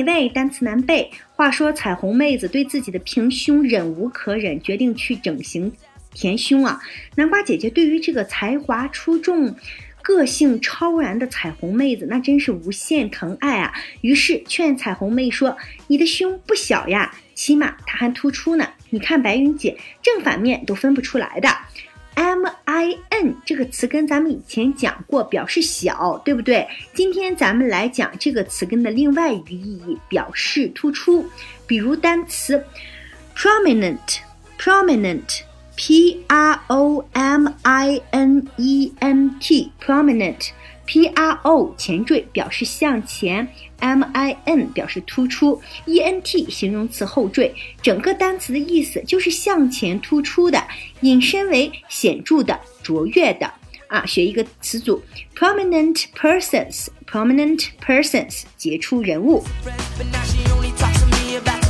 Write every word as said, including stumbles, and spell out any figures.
喂喂，单词难背。话说彩虹妹子对自己的平胸忍无可忍，决定去整形填胸啊。南瓜姐姐对于这个才华出众、个性超然的彩虹妹子，那真是无限疼爱啊。于是劝彩虹妹说：“你的胸不小呀，起码它还突出呢。你看白云姐，正反面都分不出来的。” M I N 这个词根咱们以前讲过，表示小，对不对？今天咱们来讲这个词根的另外一个意义，表示突出。比如单词 prominent prominent P R O M I N E N T prominent P R O 前缀表示向前， M I N 表示突出， E N T 形容词后缀，整个单词的意思就是向前突出的，引申为显著的、卓越的啊。学一个词组 prominent persons prominent persons 杰出人物。